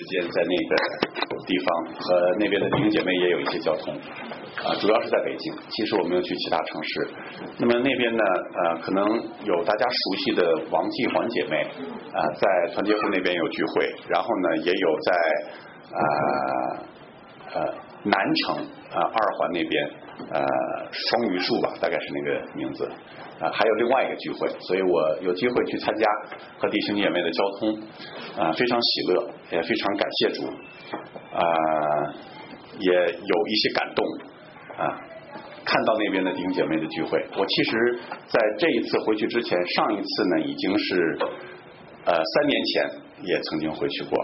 间在那个地方和那边的弟兄姐妹也有一些交通，主要是在北京。其实我们要去其他城市。那么那边呢，可能有大家熟悉的王继环姐妹，在团结湖那边有聚会，然后呢也有在南城二环那边双榆树吧，大概是那个名字。还有另外一个聚会，所以我有机会去参加和弟兄姐妹的交通，非常喜乐，也非常感谢主，也有一些感动，看到那边的弟兄姐妹的聚会。我其实在这一次回去之前，上一次呢已经是3年前也曾经回去过，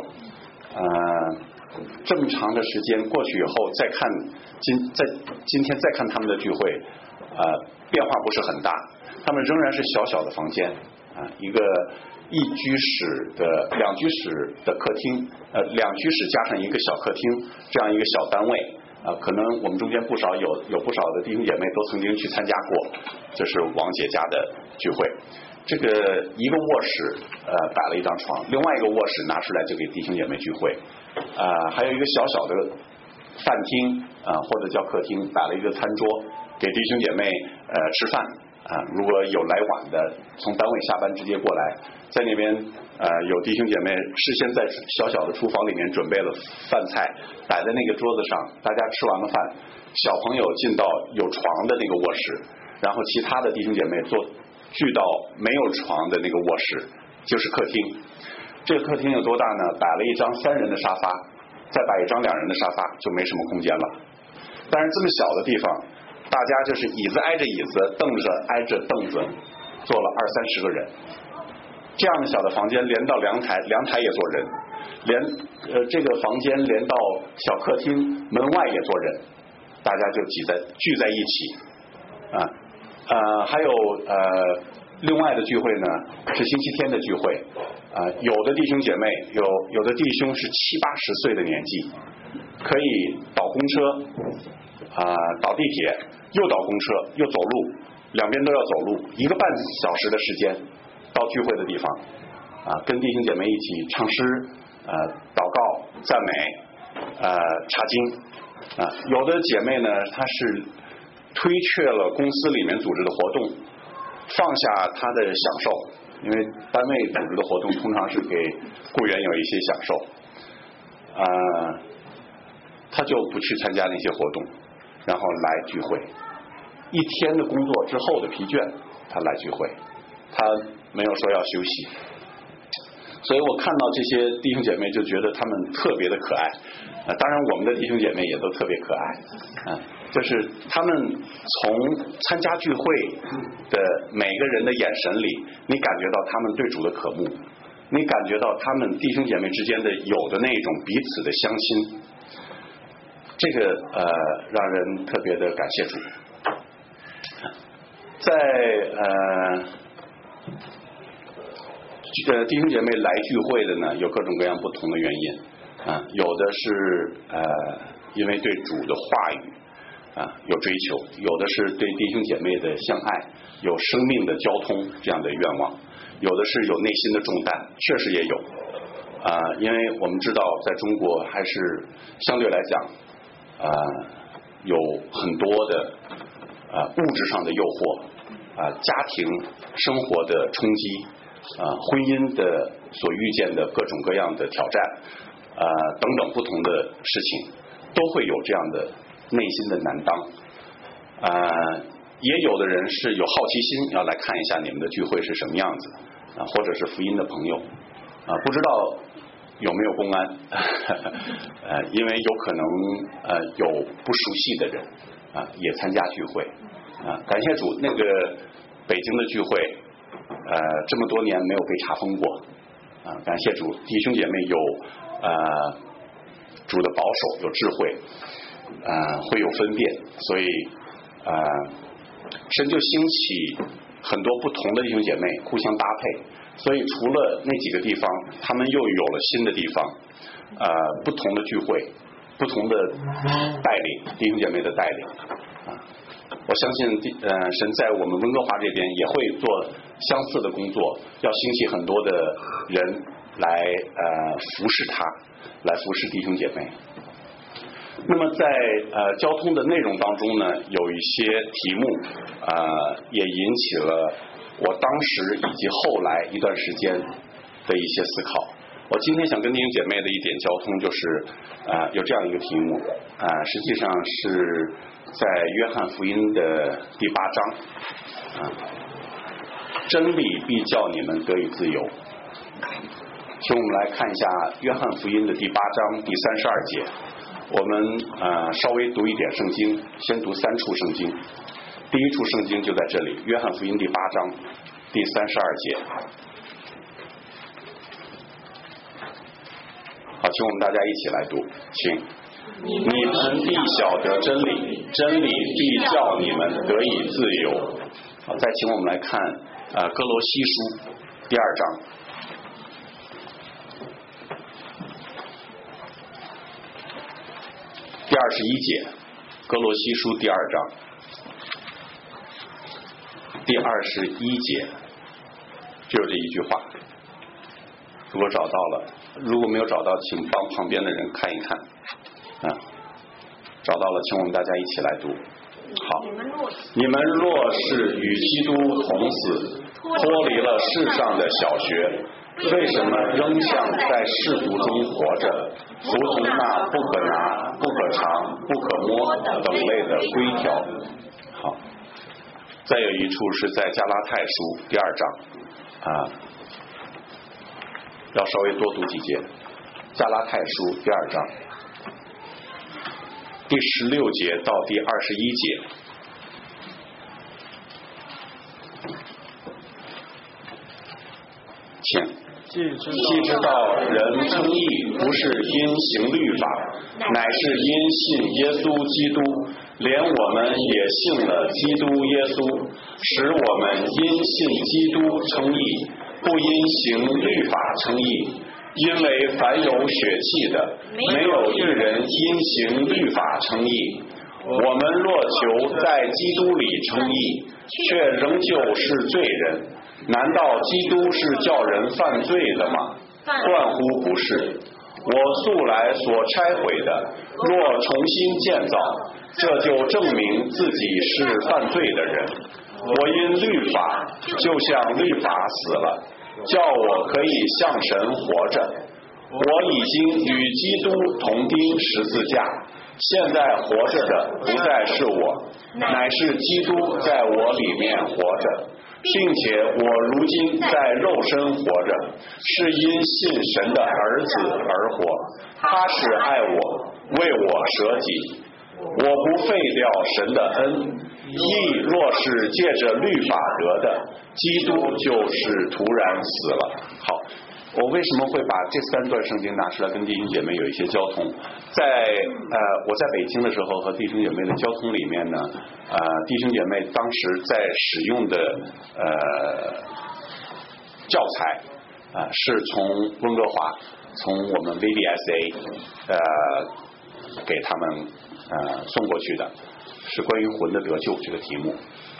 这么长的时间过去以后，再看今天再看他们的聚会，变化不是很大。他们仍然是小小的房间，一个2居室的客厅，2居室加上一个小客厅，这样一个小单位，可能我们中间有不少的弟兄姐妹都曾经去参加过，就是王姐家的聚会。这个一个卧室摆了一张床，另外一个卧室拿出来就给弟兄姐妹聚会，还有一个小小的饭厅或者叫客厅，摆了一个餐桌给弟兄姐妹吃饭。如果有来晚的从单位下班直接过来，在那边有弟兄姐妹事先在小小的厨房里面准备了饭菜，摆在那个桌子上，大家吃完了饭，小朋友进到有床的那个卧室，然后其他的弟兄姐妹聚到没有床的那个卧室，就是客厅。这个客厅有多大呢？摆了一张3人的沙发，再摆一张2人的沙发，就没什么空间了。但是这么小的地方，大家就是椅子挨着椅子，凳子挨着凳子，坐了20-30个人。这样的小的房间连到阳台也坐人，这个房间连到小客厅门外也坐人，大家就聚在一起。还有另外的聚会呢，是星期天的聚会。有的弟兄姐妹，有的弟兄是70-80岁的年纪，可以倒公车，倒地铁，又倒公车又走路，两边都要走路1个半小时的时间到聚会的地方，跟弟兄姐妹一起唱诗，祷告、赞美，查经。有的姐妹呢，她是推却了公司里面组织的活动，放下她的享受，因为单位组织的活动通常是给雇员有一些享受，她就不去参加那些活动，然后来聚会。一天的工作之后的疲倦，她来聚会，她没有说要休息。所以我看到这些弟兄姐妹就觉得他们特别的可爱，当然我们的弟兄姐妹也都特别可爱，就是他们从参加聚会的每个人的眼神里，你感觉到他们对主的渴慕，你感觉到他们弟兄姐妹之间的有的那种彼此的相亲，这个让人特别的感谢主。在弟兄姐妹来聚会的呢，有各种各样不同的原因，有的是因为对主的话语有追求，有的是对弟兄姐妹的相爱，有生命的交通这样的愿望，有的是有内心的重担，确实也有，因为我们知道在中国还是相对来讲有很多的物质上的诱惑，家庭生活的冲击，婚姻的所遇见的各种各样的挑战，等等不同的事情，都会有这样的内心的难当。也有的人是有好奇心，要来看一下你们的聚会是什么样子，或者是福音的朋友，不知道有没有公安，因为有可能有不熟悉的人也参加聚会，感谢主，那个北京的聚会这么多年没有被查封过，感谢主，弟兄姐妹有主的保守，有智慧，会有分辨，所以神就兴起很多不同的弟兄姐妹互相搭配，所以除了那几个地方，他们又有了新的地方，不同的聚会，不同的带领，弟兄姐妹的带领，我相信神在我们温哥华这边也会做相似的工作，要兴起很多的人来服侍他， 来服侍弟兄姐妹。那么在交通的内容当中呢，有一些题目也引起了我当时以及后来一段时间的一些思考。我今天想跟弟兄姐妹的一点交通就是有这样一个题目实际上是在约翰福音的第8章真理必叫你们得以自由。请我们来看一下约翰福音的第8章第32节。我们稍微读一点圣经，先读3处圣经。第一处圣经就在这里，约翰福音第8章第32节。好，请我们大家一起来读，请。你们必晓得真理，真理必叫你们得以自由。好，再请我们来看哥罗西书第2章。第21节，哥罗西书第2章第21节，就是这一句话。如果找到了，如果没有找到，请帮旁边的人看一看。找到了，请我们大家一起来读。好，你们若是与基督同死，脱离了世上的小学，为什么仍像在世俗中活着，服从那不可拿、不可尝、不可摸等类的规条？好，再有一处是在加拉太书第2章要稍微多读几节。加拉太书第2章第16节到第21节。请。既知道人称义不是因行律法，乃是因信耶稣基督，连我们也信了基督耶稣，使我们因信基督称义，不因行律法称义。因为凡有血气的，没有一人因行律法称义。我们若求在基督里称义，却仍旧是罪人，难道基督是叫人犯罪的吗？断乎不是。我素来所拆毁的，若重新建造，这就证明自己是犯罪的人。我因律法，就像律法死了，叫我可以向神活着。我已经与基督同钉十字架，现在活着的不再是我，乃是基督在我里面活着，并且我如今在肉身活着，是因信神的儿子而活。他是爱我，为我舍己。我不废掉神的恩，义若是借着律法得的，基督就是突然死了。好，我为什么会把这3段圣经拿出来跟弟兄姐妹有一些交通？我在北京的时候和弟兄姐妹的交通里面呢，弟兄姐妹当时在使用的教材是从温哥华，从我们 VBSA 给他们送过去的，是关于魂的得救这个题目。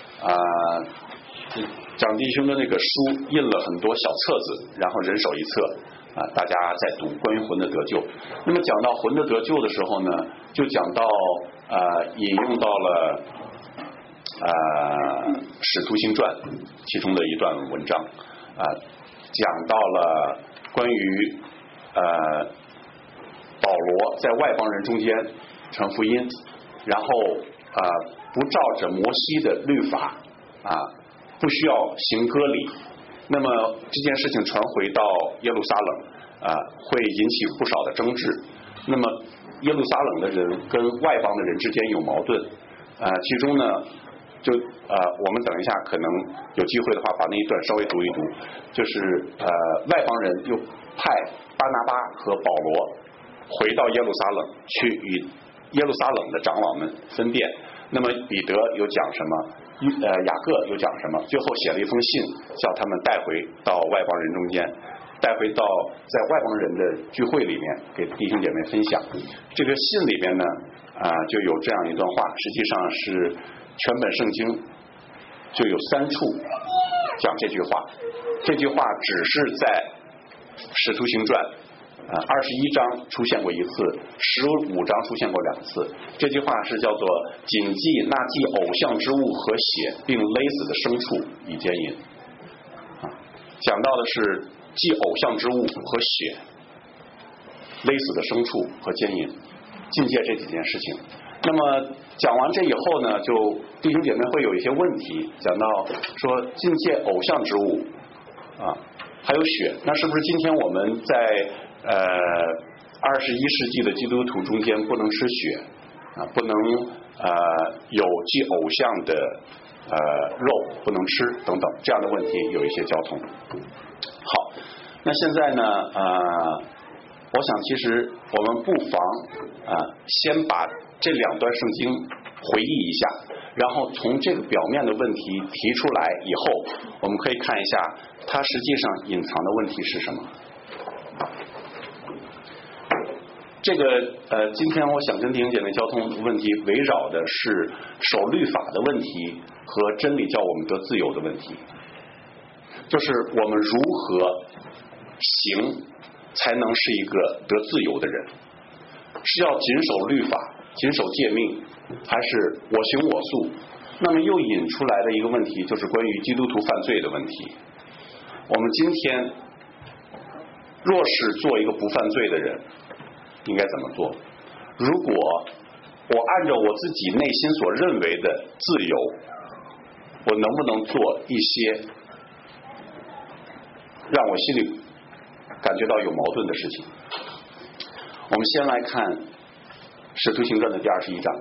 长弟兄的那个书印了很多小册子，然后人手一册大家在读关于魂的得救。那么讲到魂的得救的时候呢，就讲到引用到了使徒行传其中的一段文章讲到了关于保罗在外邦人中间传福音，然后不照着摩西的律法不需要行割礼。那么这件事情传回到耶路撒冷会引起不少的争执。那么耶路撒冷的人跟外邦的人之间有矛盾其中呢就我们等一下可能有机会的话把那一段稍微读一读，就是外邦人又派巴拿巴和保罗回到耶路撒冷去与耶路撒冷的长老们分辨。那么彼得有讲什么，雅各有讲什么，最后写了一封信叫他们带回到外邦人中间，带回到在外邦人的聚会里面给弟兄姐妹分享。这个信里面呢就有这样一段话，实际上是全本圣经就有3处讲这句话。这句话只是在使徒行传 21章出现过一次，15章出现过2次。这句话是叫做谨记那祭偶像之物和血，并勒死的牲畜以奸淫。讲到的是祭偶像之物和血，勒死的牲畜和奸淫，禁戒这几件事情。那么讲完这以后呢，就弟兄姐妹会有一些问题，讲到说禁戒偶像之物还有血，那是不是今天我们在21世纪的基督徒中间不能吃血不能有祭偶像的肉不能吃等等这样的问题有一些交通。好，那现在呢我想其实我们不妨先把这2段圣经回忆一下，然后从这个表面的问题提出来以后，我们可以看一下它实际上隐藏的问题是什么。这个今天我想跟弟兄姐妹交通的问题围绕的是守律法的问题和真理叫我们得自由的问题，就是我们如何行才能是一个得自由的人，是要谨守律法谨守诫命，还是我行我素？那么又引出来的一个问题就是关于基督徒犯罪的问题。我们今天若是做一个不犯罪的人应该怎么做？如果我按照我自己内心所认为的自由，我能不能做一些让我心里感觉到有矛盾的事情？我们先来看使徒行传的第21章。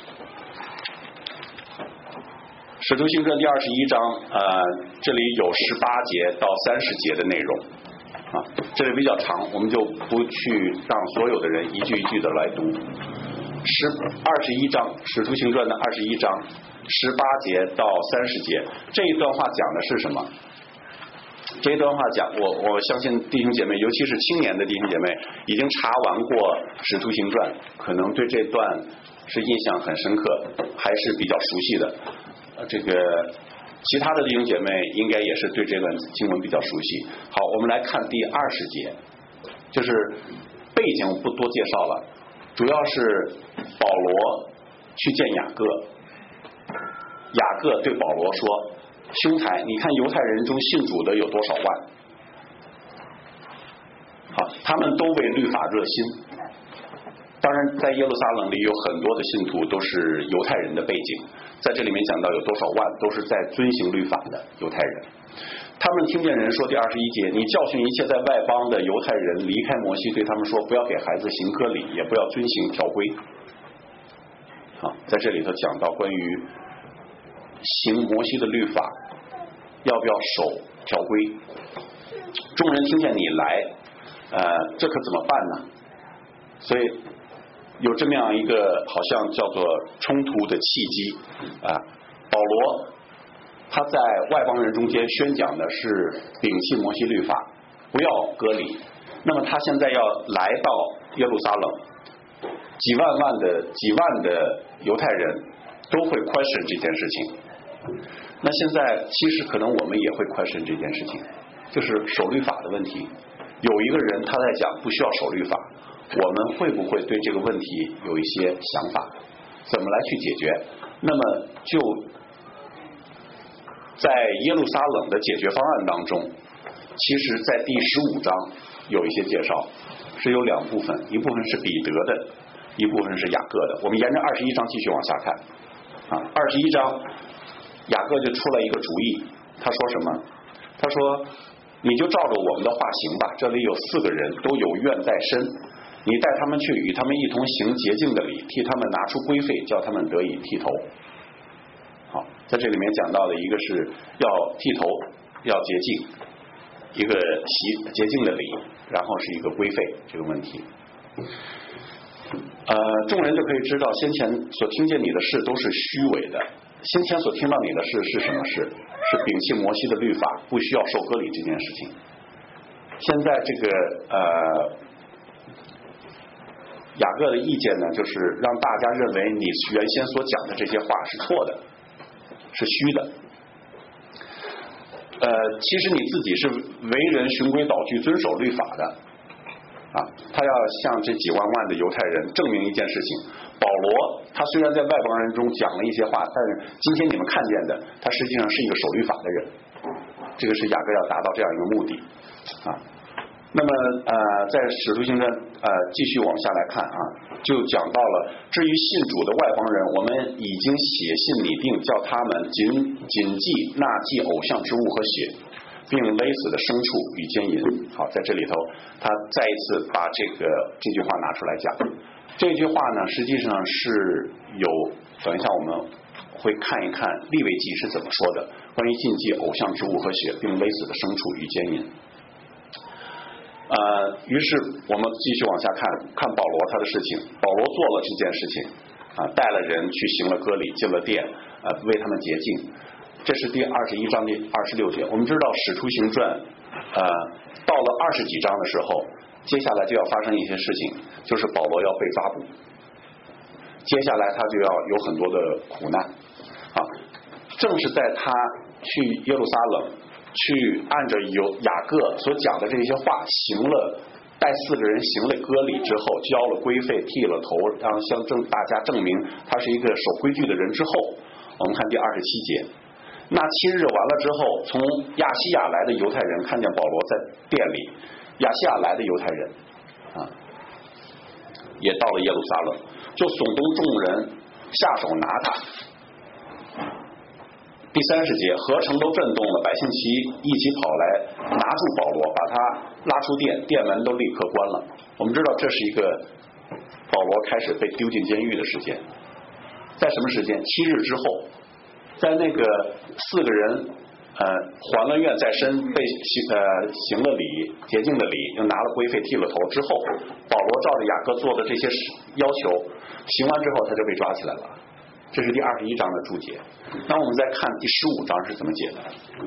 使徒行传第21章这里有18节到30节的内容这里比较长，我们就不去让所有的人一句一句的来读。21章使徒行传的21章18节到30节，这一段话讲的是什么？这一段话讲，我相信弟兄姐妹，尤其是青年的弟兄姐妹，已经查完过使徒行传，可能对这段是印象很深刻，还是比较熟悉的。这个其他的弟兄姐妹应该也是对这段经文比较熟悉。好，我们来看第20节，就是背景我不多介绍了，主要是保罗去见雅各，雅各对保罗说：兄台，你看犹太人中信主的有多少万？好，他们都为律法热心。当然在耶路撒冷里有很多的信徒都是犹太人的背景，在这里面讲到有多少万都是在遵行律法的犹太人。他们听见人说，第21节，你教训一切在外邦的犹太人离开摩西，对他们说，不要给孩子行割礼，也不要遵行条规。好，在这里头讲到关于行摩西的律法要不要守条规。众人听见你来这可怎么办呢？所以有这么样一个好像叫做冲突的契机保罗他在外邦人中间宣讲的是摒弃摩西律法，不要割礼。那么他现在要来到耶路撒冷，几万的犹太人都会question这件事情。那现在其实可能我们也会question这件事情，就是守律法的问题。有一个人他在讲不需要守律法，我们会不会对这个问题有一些想法，怎么来去解决？那么就在耶路撒冷的解决方案当中，其实在第15章有一些介绍，是有2部分，一部分是彼得的，一部分是雅各的。我们沿着21章继续往下看21章雅各就出了一个主意，他说什么？他说你就照着我们的话行吧，这里有4个人都有怨在身，你带他们去，与他们一同行洁净的礼，替他们拿出规费，叫他们得以剃头。好，在这里面讲到的一个是要剃头要洁净，一个洁净的礼，然后是一个规费这个问题。众人就可以知道先前所听见你的事都是虚伪的。先前所听到你的事是什么事？是摒弃摩西的律法，不需要受割礼这件事情。现在这个雅各的意见呢，就是让大家认为你原先所讲的这些话是错的，是虚的。其实你自己是为人循规蹈矩遵守律法的， 他要向这几万的犹太人证明一件事情：保罗他虽然在外邦人中讲了一些话，但是今天你们看见的，他实际上是一个守律法的人。这个是雅各要达到这样一个目的那么在使徒行传继续往下来看就讲到了，至于信主的外邦人，我们已经写信拟定，叫他们谨记纳祭偶像之物和血，并勒死的牲畜与奸淫。好，在这里头他再一次把这句话拿出来讲。这句话呢实际上是有，等一下我们会看一看利未记是怎么说的，关于禁忌偶像之物和血，并勒死的牲畜与奸淫。于是我们继续往下看保罗他的事情。保罗做了这件事情带了人去行了割礼，进了殿为他们洁净。这是第21章第26节。我们知道使徒行传到了20几章的时候，接下来就要发生一些事情，就是保罗要被抓捕，接下来他就要有很多的苦难正是在他去耶路撒冷，去按着雅各所讲的这些话行了，带4个人行了割礼之后，交了规费，剃了头，让向大家证明他是一个守规矩的人之后，我们看第27节。那7日完了之后，从亚细亚来的犹太人看见保罗在殿里，亚细亚来的犹太人也到了耶路撒冷，就耸动众人下手拿他。第30节，合城都震动了，百姓一起跑来拿住保罗，把他拉出殿，殿门都立刻关了。我们知道这是一个保罗开始被丢进监狱的时间。在什么时间？7日之后，在那个4个人还了愿在身，被行了礼，洁净的礼，又拿了规费，剃了头之后，保罗照着雅各做的这些要求行完之后，他就被抓起来了。这是第21章的注解。那我们再看第15章是怎么解的。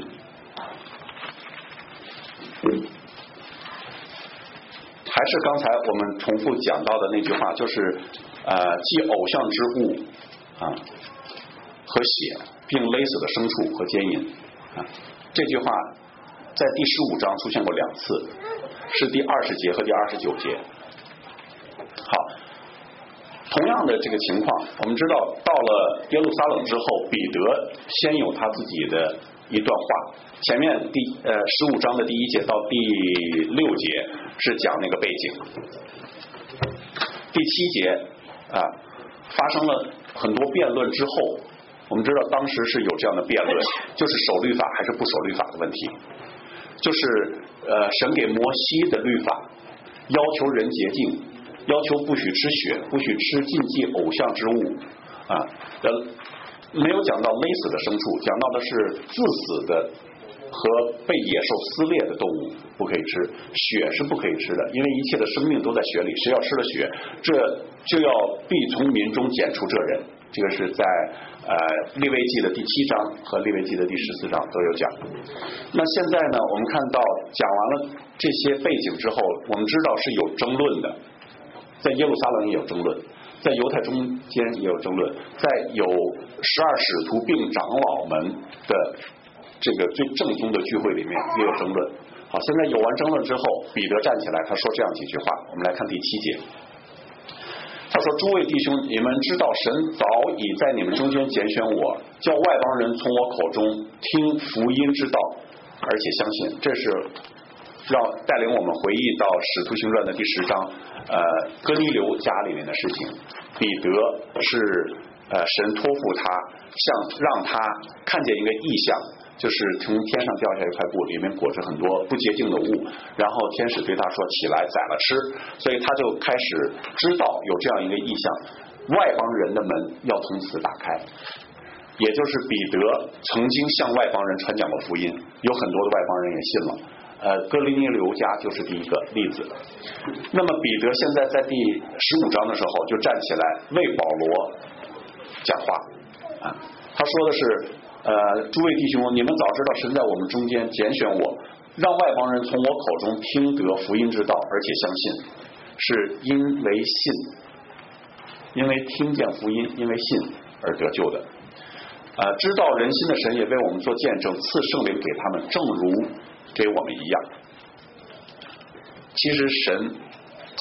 还是刚才我们重复讲到的那句话，就是祭偶像之物和血，并勒死的牲畜和奸淫这句话在第15章出现过2次，是第20节和第29节。好，同样的这个情况，我们知道到了耶路撒冷之后，彼得先有他自己的一段话。前面15章的第1节到第6节是讲那个背景，第7节发生了很多辩论之后，我们知道当时是有这样的辩论，就是守律法还是不守律法的问题，就是神给摩西的律法要求人洁净，要求不许吃血，不许吃禁忌偶像之物没有讲到勒死的牲畜，讲到的是自死的和被野兽撕裂的动物不可以吃，血是不可以吃的，因为一切的生命都在血里，谁要吃了血，这就要必从民中剪除这人。这个是在利未记的第7章和利未记的第14章都有讲。那现在呢，我们看到讲完了这些背景之后，我们知道是有争论的，在耶路撒冷也有争论，在犹太中间也有争论，在有12使徒并长老们的这个最正宗的聚会里面也有争论。好，现在有完争论之后，彼得站起来，他说这样几句话，我们来看第7节。他说：诸位弟兄，你们知道神早已在你们中间拣选我，叫外邦人从我口中听福音之道，而且相信。这是带领我们回忆到使徒行传的第10章哥尼流家里面的事情。彼得是神托付他，让他看见一个异象，就是从天上掉下一块布，里面裹着很多不洁净的物，然后天使对他说起来宰了吃，所以他就开始知道有这样一个异象，外邦人的门要从此打开，也就是彼得曾经向外邦人传讲过福音，有很多的外邦人也信了。哥尼流家就是第一个例子。那么彼得现在在第15章的时候就站起来为保罗讲话他说的是诸位弟兄，你们早知道神在我们中间拣选我，让外邦人从我口中听得福音之道，而且相信，是因为信，因为听见福音，因为信而得救的。知道人心的神也为我们做见证，赐圣灵给他们，正如给我们一样。其实神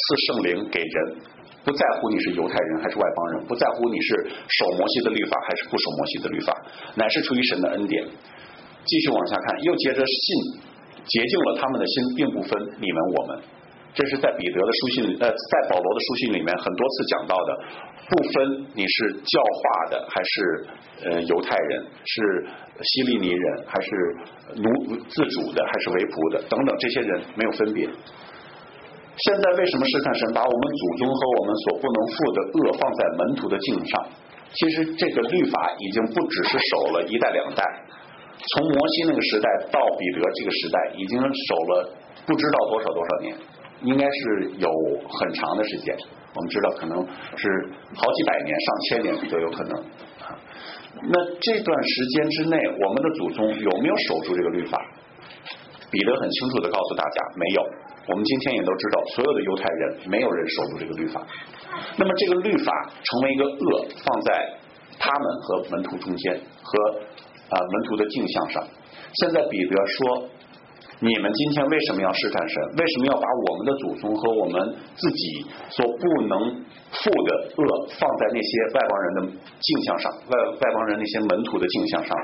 赐圣灵给人，不在乎你是犹太人还是外邦人，不在乎你是守摩西的律法还是不守摩西的律法，乃是出于神的恩典。继续往下看，又接着信洁净了他们的心，并不分你们我们。这是在彼得的书信在保罗的书信里面很多次讲到的，不分你是教化的还是犹太人，是希利尼人还是自主的还是为仆的等等，这些人没有分别。现在为什么试探神把我们祖宗和我们所不能负的恶放在门徒的颈上？其实这个律法已经不只是守了一代两代，从摩西那个时代到彼得这个时代，已经守了不知道多少年，应该是有很长的时间。我们知道可能是好几百年、上千年都有可能。那这段时间之内，我们的祖宗有没有守住这个律法？彼得很清楚地告诉大家，没有。我们今天也都知道，所有的犹太人没有人守住这个律法。那么这个律法成为一个恶，放在他们和门徒中间，和门徒的镜像上。现在彼得说，你们今天为什么要试探神？为什么要把我们的祖宗和我们自己所不能负的恶放在那些外邦人的镜像上，外邦人那些门徒的镜像上？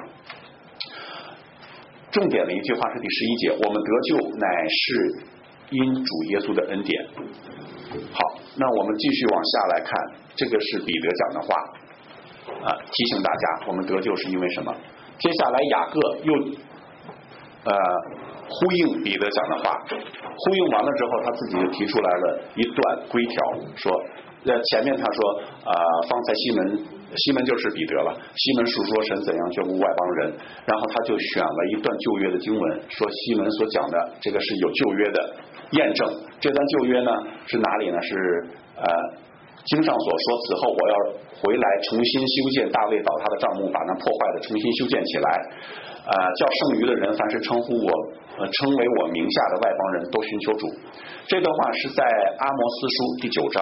重点的一句话是第11节，我们得救乃是因主耶稣的恩典。好，那我们继续往下来看，这个是彼得讲的话提醒大家，我们得救是因为什么？接下来雅各又呼应彼得讲的话，呼应完了之后，他自己就提出来了一段规条，说前面他说方才西门就是彼得了，西门述说神怎样眷顾外邦人，然后他就选了一段旧约的经文，说西门所讲的这个是有旧约的验证。这段旧约呢是哪里呢？是经上所说，此后我要回来重新修建大卫倒塌的帐幕，把那破坏的重新修建起来，叫剩余的人凡是称为我名下的外邦人都寻求主。这段话是在阿摩斯书第9章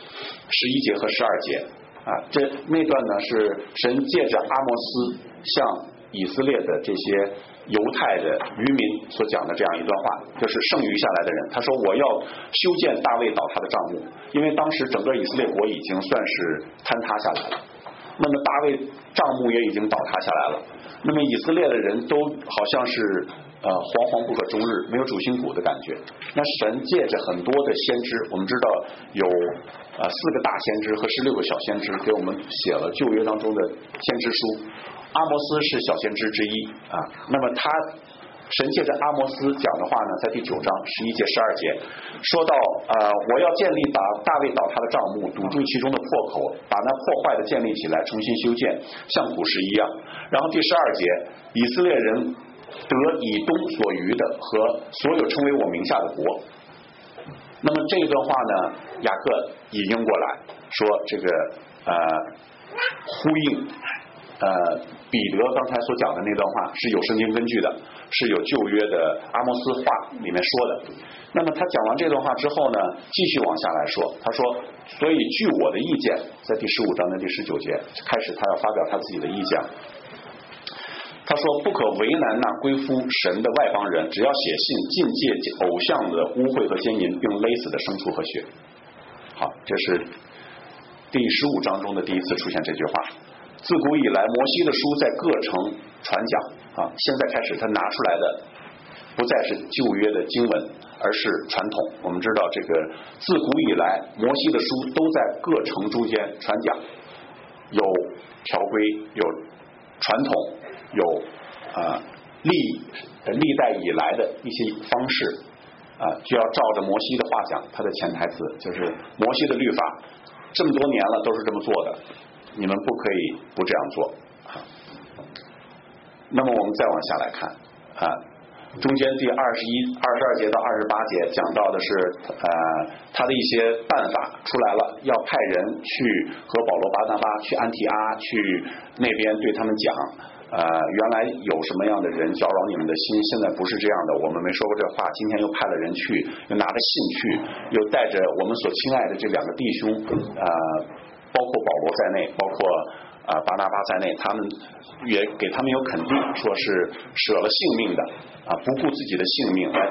11节和12节那段呢是神借着阿摩斯向以色列的这些犹太的渔民所讲的这样一段话，就是剩余下来的人，他说我要修建大卫倒塌的帐幕，因为当时整个以色列国已经算是坍塌下来了，那么大卫帐幕也已经倒塌下来了，那么以色列的人都好像是惶惶不可终日，没有主心骨的感觉。那神借着很多的先知，我们知道有4个大先知和16个小先知，给我们写了旧约当中的先知书。阿摩斯是小先知之一那么神借着阿摩斯讲的话呢，在第9章11节12节说到我要建立大卫倒塌的帐幕，堵住其中的破口，把那破坏的建立起来，重新修建，像古时一样。然后第12节，以色列人得以东所余的和所有称为我名下的国。那么这一段话呢，雅各引用过来说，这个呼应彼得刚才所讲的那段话是有圣经根据的，是有旧约的阿摩斯话里面说的。那么他讲完这段话之后呢，继续往下来说，他说所以据我的意见，在第15章的第19节开始，他要发表他自己的意见。他说不可为难那归附神的外邦人，只要写信禁戒偶像的污秽和奸淫，并勒死的牲畜和血。好，这是第15章中的第一次出现这句话。自古以来摩西的书在各城传讲现在开始他拿出来的不再是旧约的经文，而是传统。我们知道这个自古以来摩西的书都在各城中间传讲，有条规，有传统，有历代以来的一些方式就要照着摩西的话讲，他的潜台词就是摩西的律法这么多年了都是这么做的，你们不可以不这样做那么我们再往下来看中间第22节到28节讲到的是他的一些办法出来了，要派人去和保罗巴拿巴去安提阿，去那边对他们讲原来有什么样的人搅扰你们的心，现在不是这样的，我们没说过这话，今天又派了人去，又拿着信去，又带着我们所亲爱的这2个弟兄包括保罗在内，包括巴拿巴在内，他们也给他们有肯定，说是舍了性命的不顾自己的性命来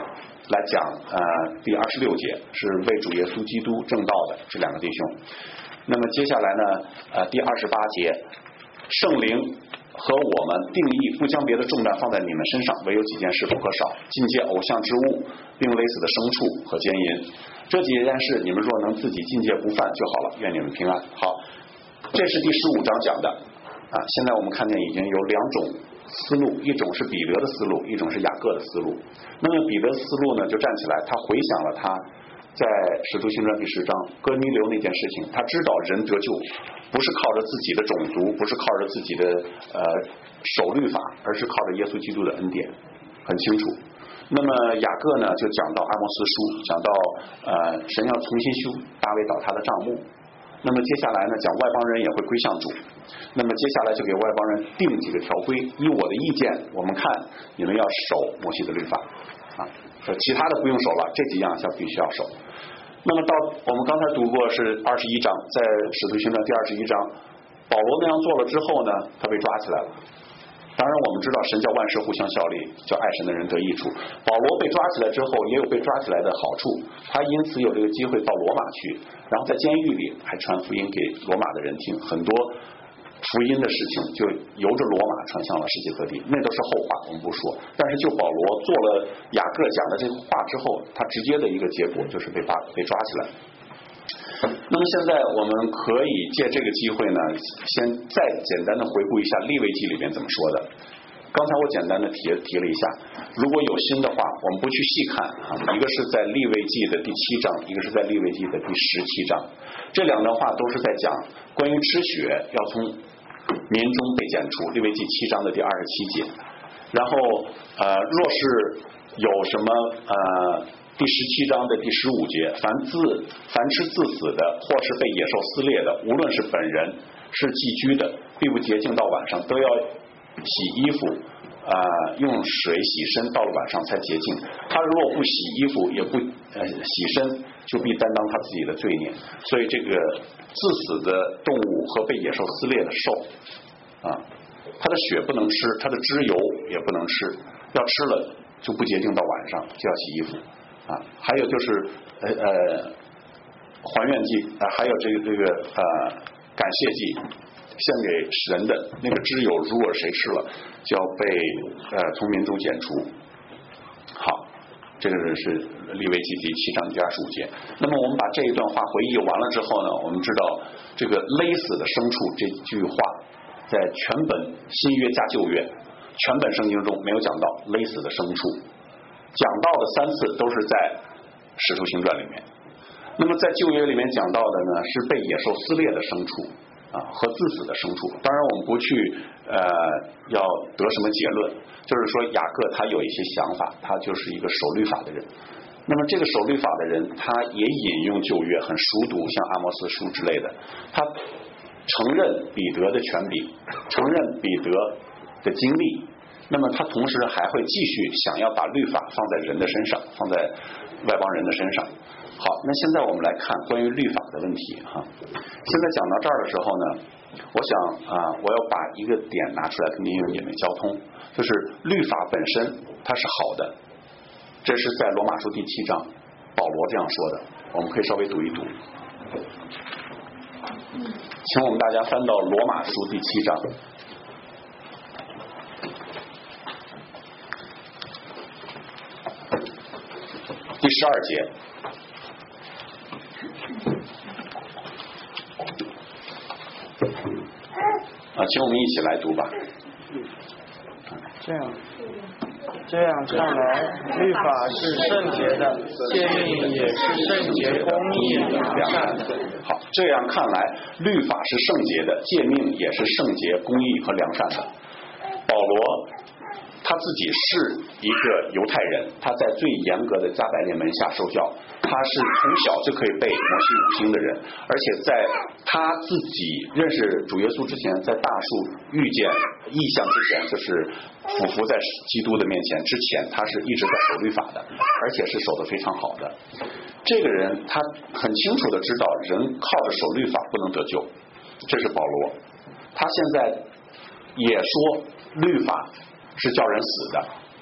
来讲第26节是为主耶稣基督正道的这两个弟兄。那么接下来呢第28节，圣灵和我们定义不将别的重担放在你们身上，唯有几件事不可少：禁戒偶像之物，并勒死的牲畜和奸淫。这几件事你们若能自己禁戒不犯就好了，愿你们平安。好，这是第15章讲的现在我们看见已经有两种思路，一种是彼得的思路，一种是雅各的思路。那么彼得的思路呢，就站起来，他回想了他在使徒行传第10章哥尼流那件事情，他知道人得救不是靠着自己的种族，不是靠着自己的守律法，而是靠着耶稣基督的恩典，很清楚。那么雅各呢就讲到阿摩斯书，讲到神要重新修大卫倒塌的帐幕。那么接下来呢讲外邦人也会归向主，那么接下来就给外邦人定几个条规，依我的意见我们看你们要守摩西的律法其他的不用守了，这几样必须要守。那么到我们刚才读过是21章，在使徒行传第21章，保罗那样做了之后呢，他被抓起来了。当然我们知道神叫万事互相效力，叫爱神的人得益处。保罗被抓起来之后也有被抓起来的好处，他因此有这个机会到罗马去，然后在监狱里还传福音给罗马的人听，很多福音的事情就由着罗马传向了世界各地，那都是后话我们不说。但是就保罗做了雅各讲的这话之后，他直接的一个结果就是被抓起来。那么现在我们可以借这个机会呢，先再简单的回顾一下利未记里面怎么说的。刚才我简单的提了一下，如果有心的话我们不去细看一个是在利未记的第7章，一个是在利未记的第17章，这两段话都是在讲关于吃血要从民中被剪除，利未记7章的第27节。然后若是有什么第17章的第15节，凡吃自死的或是被野兽撕裂的，无论是本人是寄居的，必不洁净到晚上，都要洗衣服用水洗身，到了晚上才洁净。他若不洗衣服也不洗身，就必担当他自己的罪孽。所以这个自死的动物和被野兽撕裂的兽它的血不能吃，它的脂油也不能吃，要吃了就不洁净，到晚上就要洗衣服还有就是还愿祭还有这个感谢祭，献给神的那个脂油，如果谁吃了就要被从民中剪除。好，这个是利未记第7章第25节。那么我们把这一段话回忆完了之后呢，我们知道这个勒死的牲畜这句话在全本新约加旧约全本圣经中没有讲到勒死的牲畜，讲到的3次都是在使徒行传里面。那么在旧约里面讲到的呢是被野兽撕裂的牲畜和自死的牲畜。当然我们不去要得什么结论，就是说雅各他有一些想法，他就是一个守律法的人。那么这个守律法的人他也引用旧约，很熟读像阿摩斯书之类的，他承认彼得的权柄，承认彼得的经历，那么他同时还会继续想要把律法放在人的身上，放在外邦人的身上。好，那现在我们来看关于律法的问题现在讲到这儿的时候呢，我想我要把一个点拿出来跟弟兄姐妹交通，就是律法本身它是好的，这是在罗马书第7章保罗这样说的，我们可以稍微读一读。请我们大家翻到罗马书第7章第12节。请我们一起来读吧。 这样看来，律法是圣洁的，诫命也是圣洁、公义、良善的。 好，这样看来，律法是圣洁的，诫命也是圣洁、公义和良善的。保罗他自己是一个犹太人，他在最严格的加百列门下受教，他是从小就可以背摩西五经的人，而且在他自己认识主耶稣之前，在大树遇见异象之前，就是俯伏在基督的面前之前，他是一直在守律法的，而且是守得非常好的。这个人他很清楚的知道人靠着守律法不能得救，这是保罗。他现在也说律法是叫人死的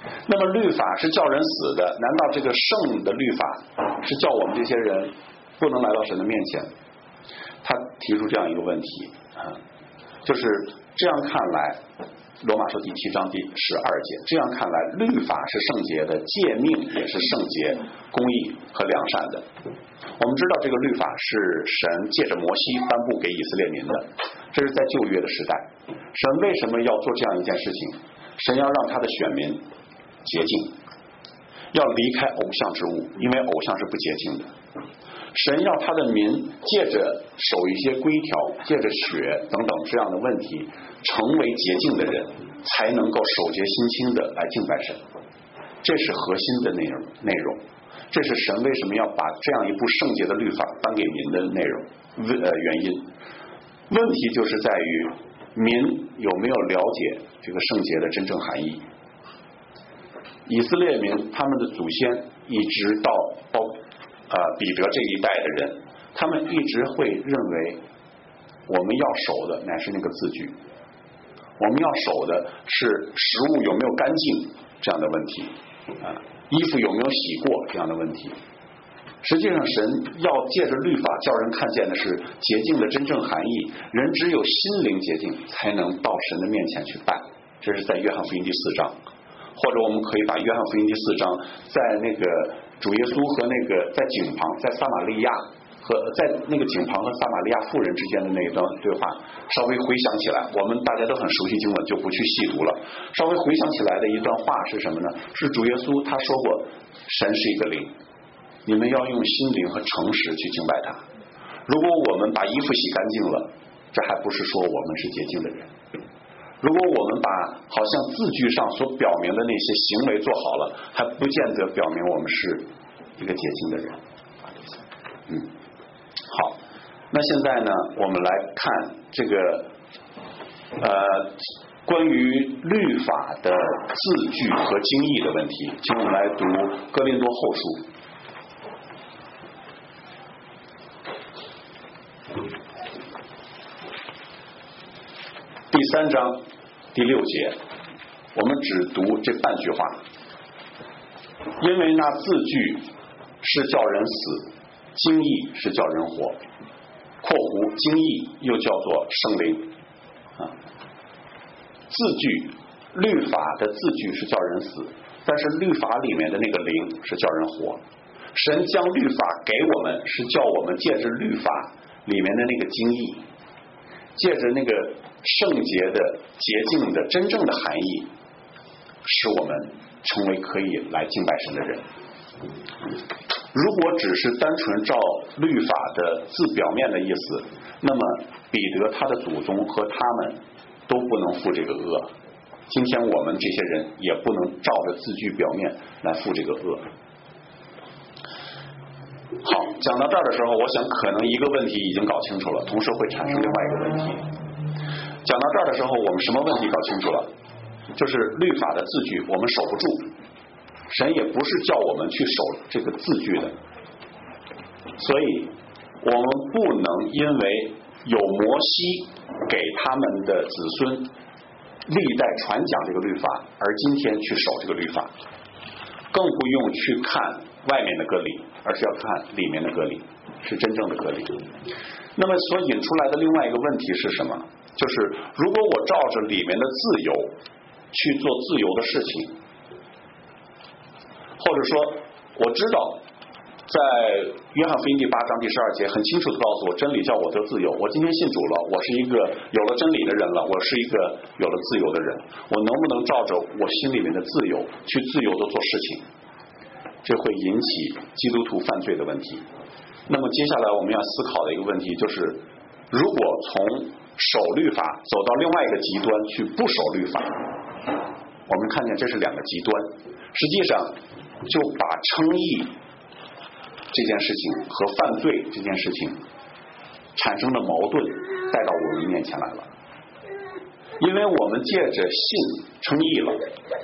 那么律法是叫人死的，难道这个圣的律法是叫我们这些人不能来到神的面前？他提出这样一个问题就是这样看来，罗马书第7章第12节，这样看来律法是圣洁的，诫命也是圣洁、公义和良善的。我们知道这个律法是神借着摩西颁布给以色列民的，这是在旧约的时代。神为什么要做这样一件事情？神要让他的选民洁净，要离开偶像之物，因为偶像是不洁净的。神要他的民借着守一些规条，借着血等等这样的问题，成为洁净的人，才能够守洁心清的来敬拜神。这是核心的内容，这是神为什么要把这样一部圣洁的律法颁给民的原因。问题就是在于民有没有了解这个圣洁的真正含义。以色列民他们的祖先一直到彼得这一代的人，他们一直会认为我们要守的乃是那个字句，我们要守的是食物有没有干净这样的问题衣服有没有洗过这样的问题。实际上神要借着律法叫人看见的是洁净的真正含义，人只有心灵洁净才能到神的面前去拜。这是在约翰福音第4章，或者我们可以把约翰福音第4章在那个主耶稣和那个在井旁，在撒玛利亚和在那个井旁和撒玛利亚妇人之间的那一段对话稍微回想起来，我们大家都很熟悉经文，就不去细读了。稍微回想起来的一段话是什么呢？是主耶稣他说过，神是一个灵，你们要用心灵和诚实去敬拜他。如果我们把衣服洗干净了，这还不是说我们是洁净的人。如果我们把好像字句上所表明的那些行为做好了，还不见得表明我们是一个洁净的人。好，那现在呢，我们来看这个关于律法的字句和经义的问题，请我们来读哥林多后书第3章第6节，我们只读这半句话。因为那字句是叫人死，经义是叫人活，括弧经义又叫做圣灵字句，律法的字句是叫人死，但是律法里面的那个灵是叫人活。神将律法给我们，是叫我们借着律法里面的那个经义，借着那个圣洁的洁净的真正的含义，使我们成为可以来敬拜神的人。如果只是单纯照律法的字表面的意思，那么彼得他的祖宗和他们都不能负这个恶，今天我们这些人也不能照着字句表面来负这个恶。好，讲到这儿的时候，我想可能一个问题已经搞清楚了，同时会产生另外一个问题。讲到这儿的时候，我们什么问题搞清楚了？就是律法的字句我们守不住，神也不是叫我们去守这个字句的，所以我们不能因为有摩西给他们的子孙历代传讲这个律法，而今天去守这个律法，更不用去看外面的割礼，而是要看里面的割礼，是真正的割礼。那么所引出来的另外一个问题是什么？就是如果我照着里面的自由去做自由的事情，或者说我知道在约翰福音第8章第12节很清楚的告诉我，真理叫我得自由，我今天信主了，我是一个有了真理的人了，我是一个有了自由的人，我能不能照着我心里面的自由去自由的做事情？这会引起基督徒犯罪的问题。那么接下来我们要思考的一个问题就是，如果从守律法走到另外一个极端去不守律法，我们看见这是两个极端，实际上就把称义这件事情和犯罪这件事情产生的矛盾带到我们面前来了。因为我们借着信称义了，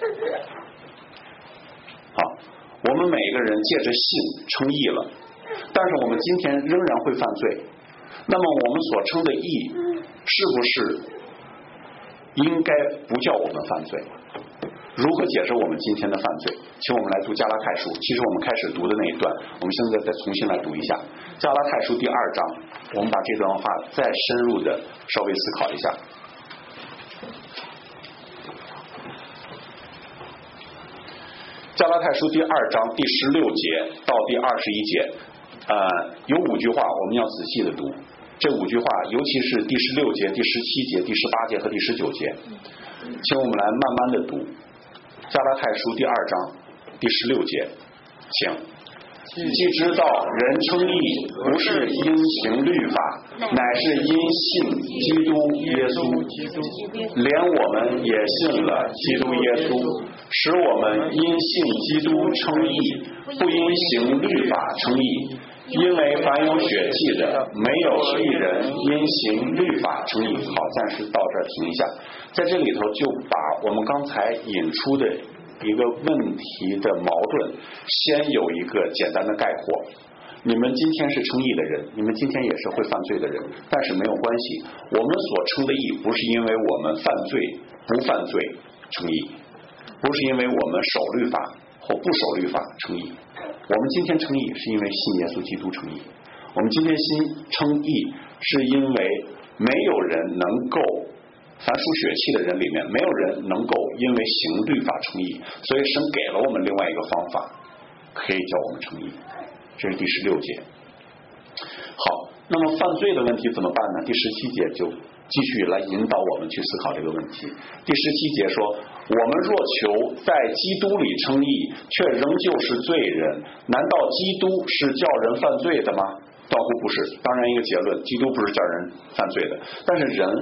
好，我们每个人借着信称义了，但是我们今天仍然会犯罪。那么我们所称的义是不是应该不叫我们犯罪？ 如何解释我们今天的犯罪？请我们来读加拉太书。其实我们开始读的那一段，我们现在再重新来读一下加拉太书第2章。我们把这段话再深入的稍微思考一下。加拉太书第2章第16节到第21节，有5句话我们要仔细的读。这5句话，尤其是第16节、第17节、第18节和第19节，请我们来慢慢的读。加拉太书第2章第16节，请。既知道人称义不是因行律法，乃是因信基督耶稣，连我们也信了基督耶稣，使我们因信基督称义，不因行律法称义。因为凡有血气的，没有一人因行律法称义。好，暂时到这儿停一下。在这里头就把我们刚才引出的一个问题的矛盾，先有一个简单的概括。你们今天是称义的人，你们今天也是会犯罪的人，但是没有关系。我们所称的义，不是因为我们犯罪不犯罪称义，不是因为我们守律法或不守律法称义。我们今天称义是因为信耶稣基督称义。我们今天称义是因为没有人能够，凡属血气的人里面没有人能够因为行律法称义，所以神给了我们另外一个方法，可以叫我们称义。这是第16节。好，那么犯罪的问题怎么办呢？第17节就继续来引导我们去思考这个问题。第17节说，我们若求在基督里称义，却仍旧是罪人，难道基督是叫人犯罪的吗？倒乎不是。当然一个结论，基督不是叫人犯罪的，但是人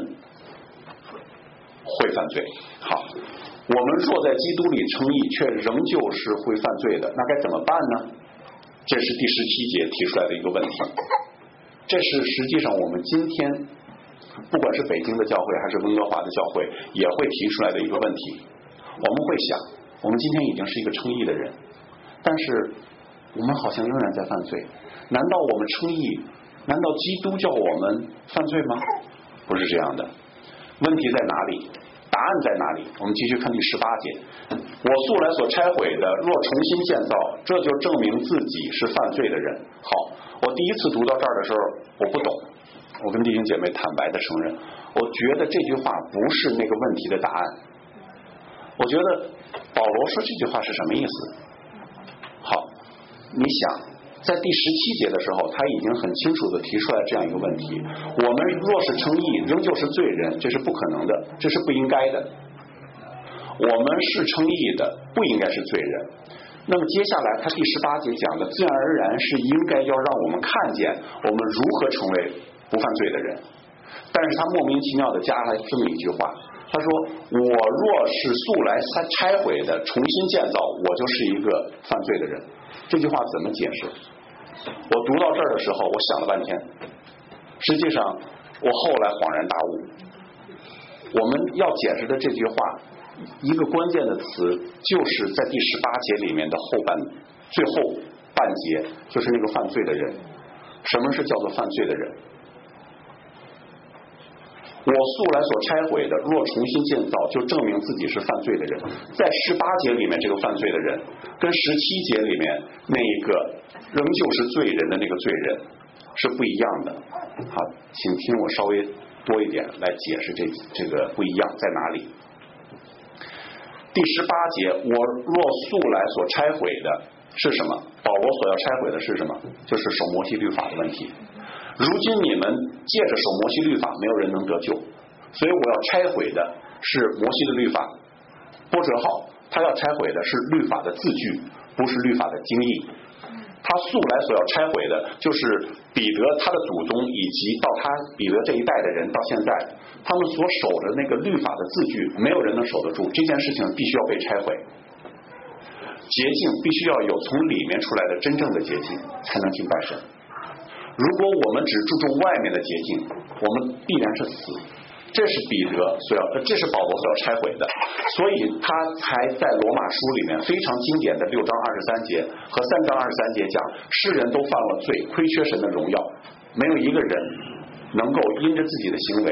会犯罪。好，我们若在基督里称义，却仍旧是会犯罪的，那该怎么办呢？这是第17节提出来的一个问题。这是实际上我们今天不管是北京的教会还是温哥华的教会也会提出来的一个问题。我们会想，我们今天已经是一个称义的人，但是我们好像仍然在犯罪。难道我们称义，难道基督叫我们犯罪吗？不是这样的。问题在哪里？答案在哪里？我们继续看第18节。我素来所拆毁的，若重新建造，这就证明自己是犯罪的人。好，我第一次读到这儿的时候我不懂，我跟弟兄姐妹坦白的承认，我觉得这句话不是那个问题的答案。我觉得保罗说这句话是什么意思？好，你想在第17节的时候，他已经很清楚的提出来这样一个问题：我们若是称义，仍旧是罪人，这是不可能的，这是不应该的。我们是称义的，不应该是罪人。那么接下来他第18节讲的，自然而然是应该要让我们看见我们如何成为不犯罪的人。但是他莫名其妙的加了这么一句话，他说我若是素来拆毁的，重新建造，我就是一个犯罪的人。这句话怎么解释？我读到这儿的时候我想了半天，实际上我后来恍然大悟，我们要解释的这句话一个关键的词就是在第18节里面的最后半节，就是那个犯罪的人。什么是叫做犯罪的人？我素来所拆毁的，若重新建造，就证明自己是犯罪的人。在18节里面这个犯罪的人，跟17节里面那一个仍旧是罪人的那个罪人是不一样的。好，请听我稍微多一点来解释这个不一样在哪里。第18节，我若素来所拆毁的是什么？保罗所要拆毁的是什么？就是守摩西律法的问题。如今你们借着守摩西律法，没有人能得救，所以我要拆毁的是摩西的律法。波折号他要拆毁的是律法的字句，不是律法的经义。他素来所要拆毁的就是彼得他的祖宗以及到他彼得这一代的人到现在，他们所守的那个律法的字句，没有人能守得住。这件事情必须要被拆毁。洁净必须要有从里面出来的真正的洁净，才能敬拜神。如果我们只注重外面的洁净，我们必然是死。这是这是保罗所要拆毁的，所以他才在罗马书里面非常经典的6章23节和3章23节讲，世人都犯了罪，亏缺神的荣耀，没有一个人能够因着自己的行为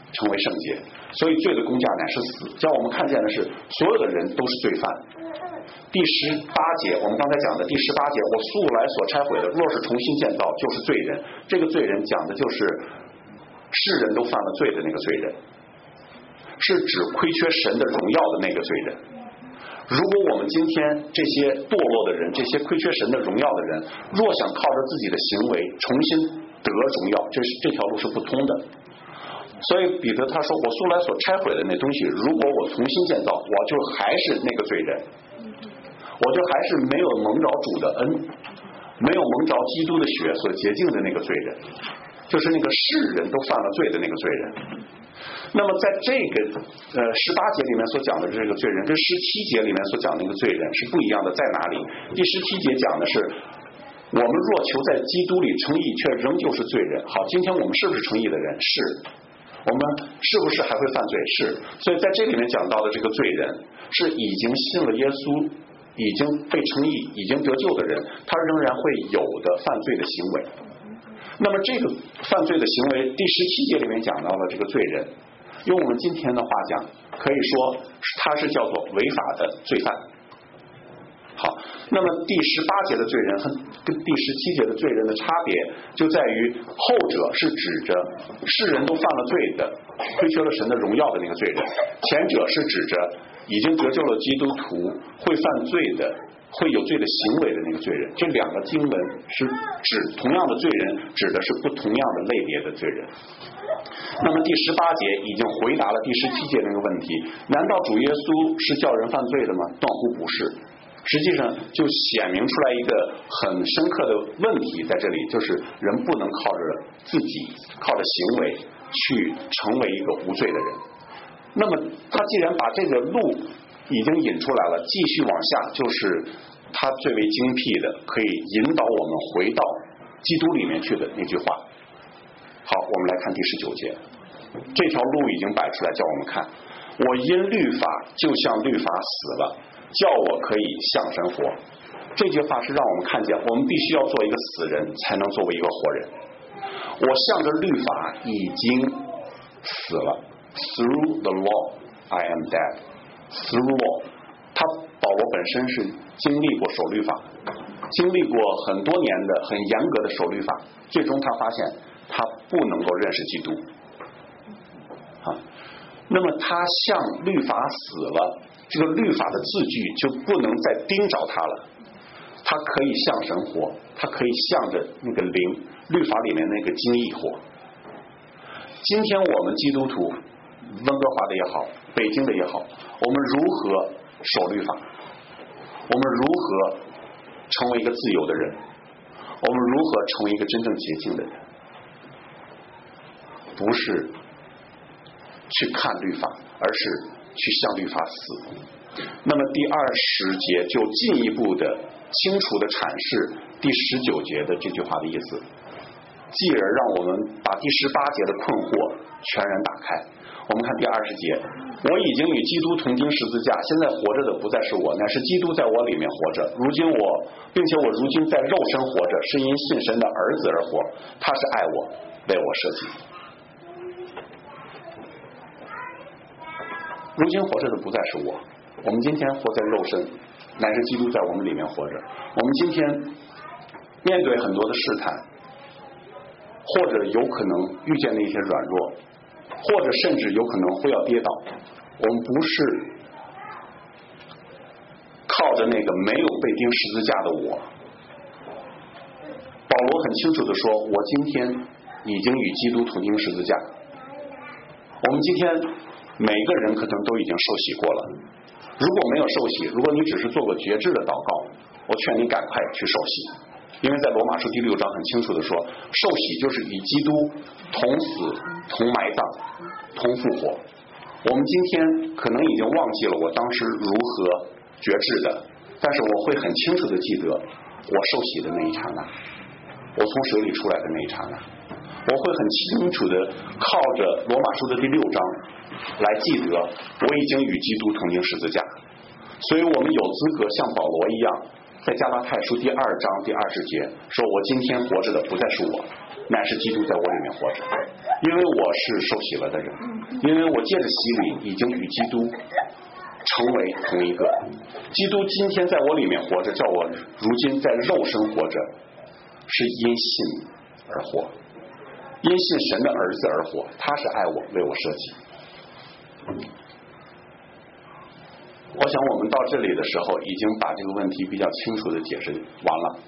成为圣洁。所以罪的工价乃是死，叫我们看见的是所有的人都是罪犯。第18节，我们刚才讲的第18节，我素来所拆毁的，若是重新建造，就是罪人。这个罪人讲的就是世人都犯了罪的那个罪人，是指亏缺神的荣耀的那个罪人。如果我们今天这些堕落的人，这些亏缺神的荣耀的人，若想靠着自己的行为重新得荣耀，这条路是不通的。所以彼得他说，我素来所拆毁的那东西，如果我重新建造，我就还是那个罪人，我就还是没有蒙着主的恩，没有蒙着基督的血所洁净的那个罪人，就是那个世人都犯了罪的那个罪人。那么在这个18节里面所讲的这个罪人，跟17节里面所讲的那个罪人是不一样的，在哪里？第17节讲的是我们若求在基督里称义，却仍旧是罪人。好，今天我们是不是称义的人？是。我们是不是还会犯罪？是。所以在这里面讲到的这个罪人，是已经信了耶稣，已经被称义，已经得救的人，他仍然会有的犯罪的行为。那么这个犯罪的行为，第17节里面讲到了这个罪人，用我们今天的话讲，可以说他是叫做违法的罪犯。好，那么第18节的罪人跟第17节的罪人的差别就在于，后者是指着世人都犯了罪的，亏缺了神的荣耀的那个罪人，前者是指着已经得救了基督徒会犯罪的，会有罪的行为的那个罪人。这两个经文是指同样的罪人，指的是不同样的类别的罪人。那么第18节已经回答了第17节那个问题，难道主耶稣是叫人犯罪的吗？断乎不是。实际上就显明出来一个很深刻的问题在这里，就是人不能靠着自己，靠着行为去成为一个无罪的人。那么他既然把这个路已经引出来了，继续往下就是他最为精辟的，可以引导我们回到基督里面去的那句话。好，我们来看第19节，这条路已经摆出来叫我们看，我因律法就像律法死了，叫我可以向神活。这句话是让我们看见，我们必须要做一个死人，才能作为一个活人。我向着律法已经死了 ，Through the law I am dead. Through law， 保罗本身是经历过守律法，经历过很多年的很严格的守律法，最终他发现他不能够认识基督。那么他向律法死了，这个律法的字句就不能再盯着他了，他可以向神活，他可以向着那个灵，律法里面那个精义活。今天我们基督徒，温哥华的也好，北京的也好，我们如何守律法？我们如何成为一个自由的人？我们如何成为一个真正洁净的人？不是去看律法，而是去向律法死。那么第20节就进一步的清楚的阐释第19节的这句话的意思，继而让我们把第18节的困惑全然打开。我们看第20节，我已经与基督同钉十字架，现在活着的不再是我，乃是基督在我里面活着。并且我如今在肉身活着，是因信神的儿子而活，他是爱我，为我舍己。如今活着的不再是我，我们今天活在肉身，乃是基督在我们里面活着。我们今天面对很多的试探，或者有可能遇见的一些软弱，或者甚至有可能会要跌倒，我们不是靠着那个没有被钉十字架的我。保罗很清楚地说，我今天已经与基督同钉十字架。我们今天每个人可能都已经受洗过了，如果没有受洗，如果你只是做过觉知的祷告，我劝你赶快去受洗。因为在罗马书第6章很清楚的说，受洗就是与基督同死、同埋葬、同复活。我们今天可能已经忘记了我当时如何觉知的，但是我会很清楚的记得我受洗的那一刹那，我从水里出来的那一刹那，我会很清楚的靠着罗马书的第6章来记得我已经与基督同钉十字架。所以我们有资格像保罗一样，在加拉太书第2章第20节说，我今天活着的不再是我， 乃是基督在我里面活着，因为我是受洗了的人，因为我借着洗礼已经与基督成为同一个。基督今天在我里面活着，叫我如今在肉身活着，是因信而活，因信神的儿子而活，他是爱我，为我舍己。我想我们到这里的时候，已经把这个问题比较清楚的解释完了。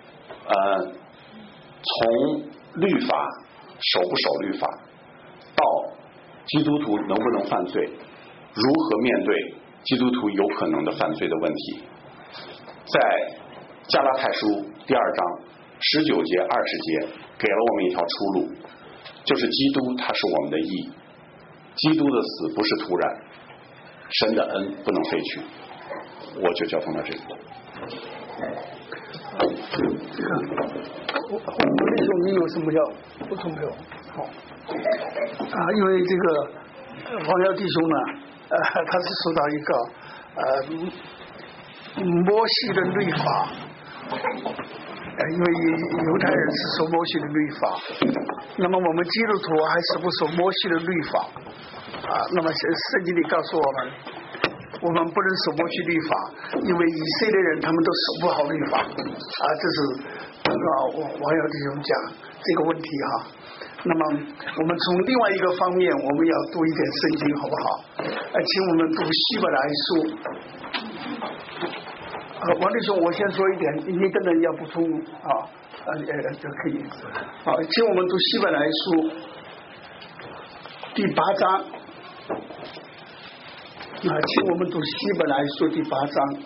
从律法守不守律法，到基督徒能不能犯罪，如何面对基督徒有可能的犯罪的问题，在加拉太书第2章19节20节给了我们一条出路，就是基督他是我们的义，基督的死不是突然，神的恩不能废去。我就交通到这里。 我那时候你有什么要补充没有？好因为这个黄耀弟兄呢，他是说到一个摩西的律法，因为犹太人是守摩西的律法，那么我们基督徒还是不守摩西的律法那么圣经里告诉我们，我们不能守摩西律法，因为以色列人他们都守不好律法这是王耀弟兄讲这个问题那么我们从另外一个方面，我们要读一点圣经，好不好？请我们读希伯来书。王弟兄，我先说一点，你跟人要补充就可以。好，请我们读希伯来书第8章。请我们读希伯来书第8章。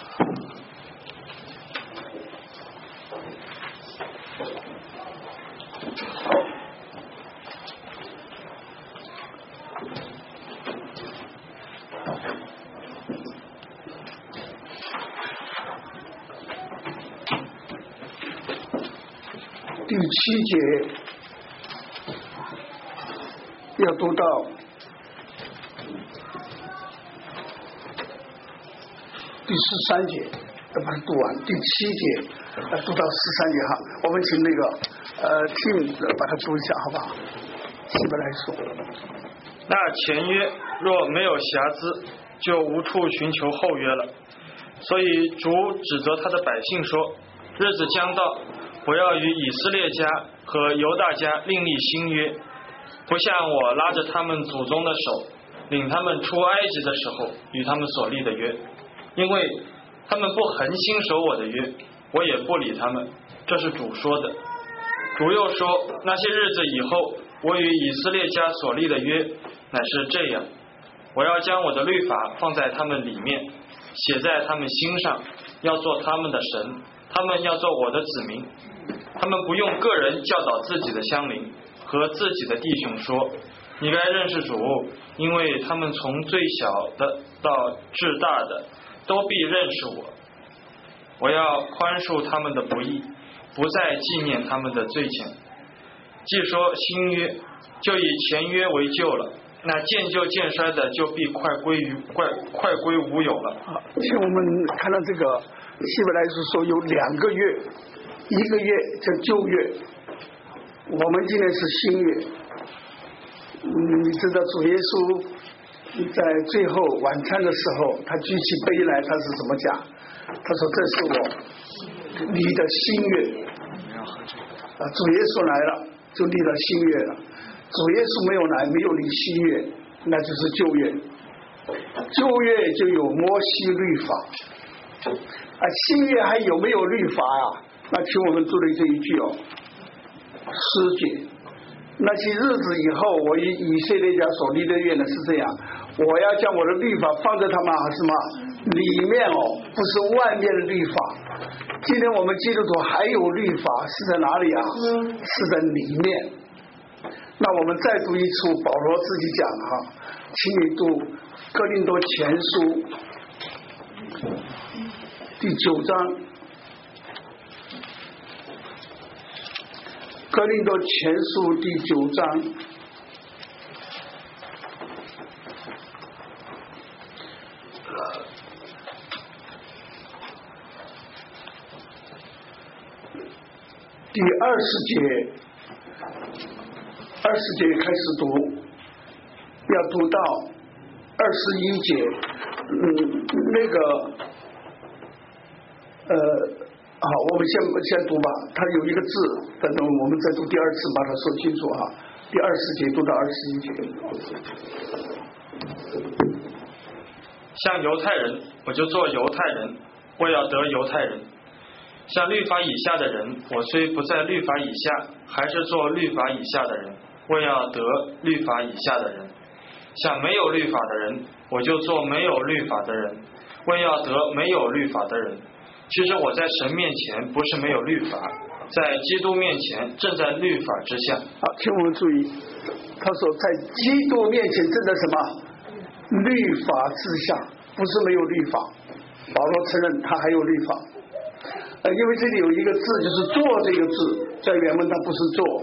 第7节要读到第13节，要把它读完。第7节读到13节我们请那个Tim 把它读一下，好不好？希伯来书。 那前约若没有瑕疵，就无处寻求后约了。所以主指责他的百姓说：日子将到，我要与以色列家和犹大家另立新约，不像我拉着他们祖宗的手，领他们出埃及的时候与他们所立的约，因为他们不恒心守我的约，我也不理他们。这是主说的。主又说，那些日子以后，我与以色列家所立的约乃是这样，我要将我的律法放在他们里面，写在他们心上，要做他们的神，他们要做我的子民。他们不用个人教导自己的乡邻和自己的弟兄说，你该认识主，因为他们从最小的到至大的都必认识我。我要宽恕他们的不义，不再纪念他们的罪愆。既说新约，就以前约为旧了，那渐旧渐衰的就必快归无有了。 请我们看到这个希伯来书说有2个月，一个月叫旧约，我们今天是新约。你知道主耶稣在最后晚餐的时候，他举起杯来，他是怎么讲？他说这是我立的新约主耶稣来了就立了新约了，主耶稣没有来，没有立新约，那就是旧约。旧约就有摩西律法新约还有没有律法那请我们注意这一句10节，那些日子以后，我与以色列家所立的约呢是这样，我要将我的律法放在他们什么里面不是外面的律法。今天我们基督徒还有律法是在哪里是在里面。那我们再读一处保罗自己讲请你读哥林多前书第9章。哥林多前书第9章第20节 20节开始读，要读到21节。好，我们先读吧。它有一个字，等等我们再读第二次，把它说清楚哈。第20节读到21节。 像犹太人，我就做犹太人，我要得犹太人；像律法以下的人，我虽不在律法以下，还是做律法以下的人，我要得律法以下的人；像没有律法的人，我就做没有律法的人，我要得没有律法的人。其实我在神面前不是没有律法，在基督面前正在律法之下。 好，请我们注意，他说在基督面前正在什么？律法之下，不是没有律法。保罗承认他还有律法，因为这里有一个字，就是做这个字，在原文它不是做，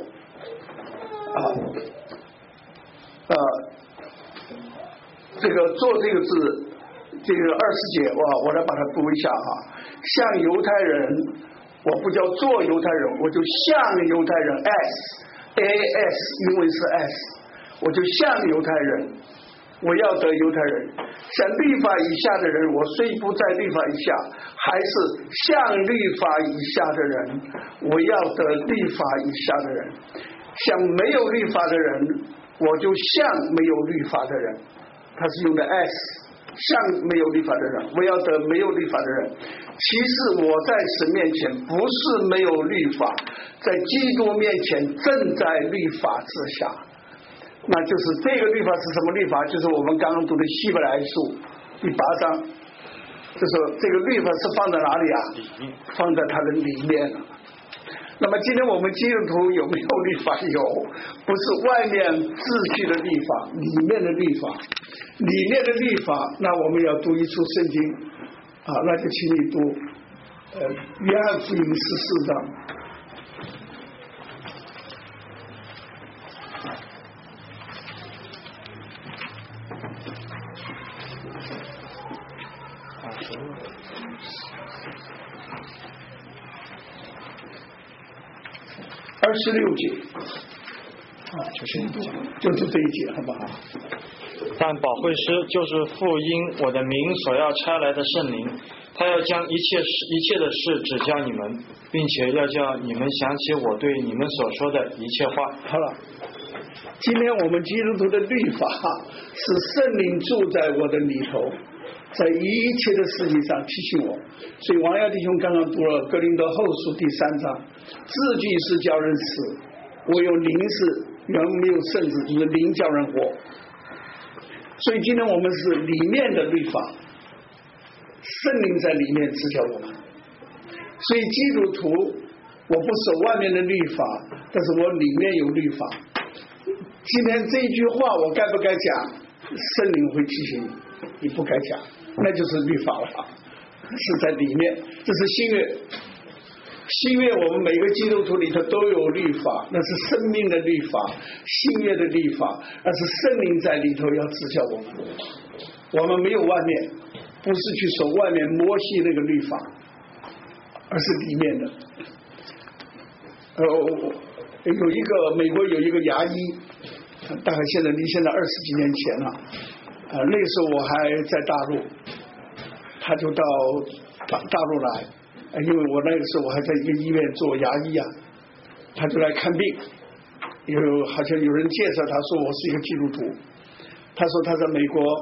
这个做这个字，这个20节，我来把它读一下哈。像犹太人，我不叫做犹太人，我就像犹太人 ，as， 因为是 as， 我就像犹太人。我要得犹太人，像律法以下的人，我虽不在律法以下，还是像律法以下的人，我要得律法以下的人。像没有律法的人，我就像没有律法的人。他是用的 as， 像没有律法的人，我要得没有律法的人。其实我在神面前不是没有律法，在基督面前正在律法之下。那就是这个律法是什么律法？就是我们刚刚读的希伯来书第8章，就是这个律法是放在哪里啊？放在它的里面了。那么今天我们基督徒有没有律法？有，不是外面秩序的律法，里面的律法，里面的律法。那我们要读一处圣经啊，那就请你读约翰福音14章。26节，就是这一节，好不好？ 但保惠师就是父因我的名所要差来的圣灵，他要将一切的事指教你们，并且要叫你们想起我对你们所说的一切话。 好了，今天我们基督徒的律法是圣灵住在我的里头，在一切的事情上提醒我。所以王耀弟兄刚刚读了哥林多后书第3章，字句是叫人死，我有灵是原没有圣子，就是灵叫人活。所以今天我们是里面的律法，圣灵在里面指教我们。所以基督徒，我不守外面的律法，但是我里面有律法。今天这一句话我该不该讲？圣灵会提醒你，你不该讲，那就是律法了，是在里面。这是新约，新约我们每个基督徒里头都有律法，那是生命的律法，新约的律法，那是圣灵在里头要指教我们。我们没有外面，不是去守外面摩西那个律法，而是里面的。有一个美国有一个牙医，大概现在离现在20几年前了，那时候我还在大陆，他就到大陆来，因为我那个时候我还在一个医院做牙医啊，他就来看病，好像有人介绍他说我是一个基督徒，他说他在美国，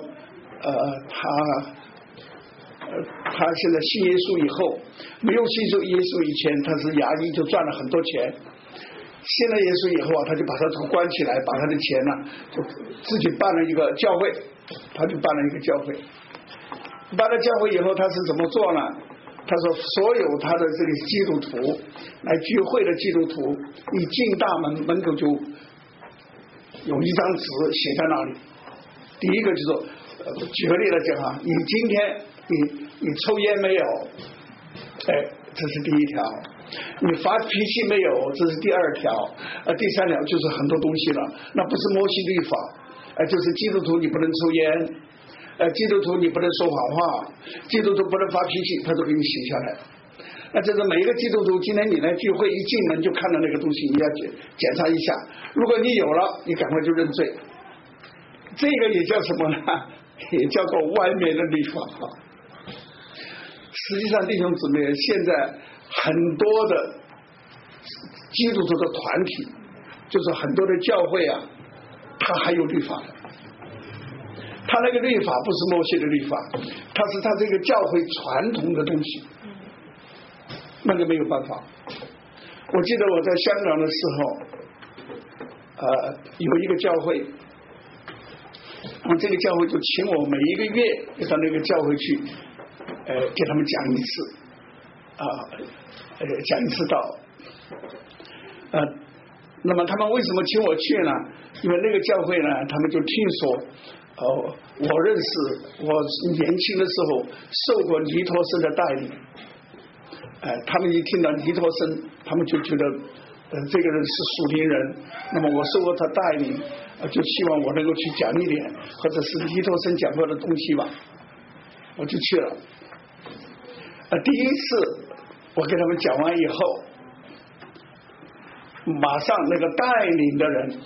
他现在信耶稣以后，没有信耶稣以前他是牙医就赚了很多钱。信了耶稣以后啊，他就把他这个关起来，把他的钱呢，就自己办了一个教会，他就办了一个教会。办了教会以后，他是怎么做呢？他说，所有他的这个基督徒来聚会的基督徒，一进大门，门口就有一张纸写在那里。第一个就是说，举个例来讲啊，你今天你抽烟没有？这是第一条。你发脾气没有？这是第2条。第3条就是很多东西了，那不是摩西律法，就是基督徒你不能抽烟，基督徒你不能说谎话，基督徒不能发脾气，他都给你写下来。 那这是每一个基督徒，今天你来聚会一进门就看到那个东西，你要检查一下。如果你有了，你赶快就认罪。这个也叫什么呢？也叫做外面的律法。实际上，弟兄姊妹，现在很多的基督徒的团体，就是很多的教会啊，它还有律法的。他那个律法不是摩西的律法，它是他这个教会传统的东西，那就没有办法。我记得我在香港的时候，有一个教会，这个教会就请我每一个月到那个教会去，给他们讲一次，讲一次道。那么他们为什么请我去呢？因为那个教会呢，他们就听说。我认识，我年轻的时候受过尼托生的带领，他们一听到尼托生，他们就觉得，这个人是属灵人，那么我受过他带领，就希望我能够去讲一点，或者是尼托生讲过的东西吧，我就去了。第一次我给他们讲完以后，马上那个带领的人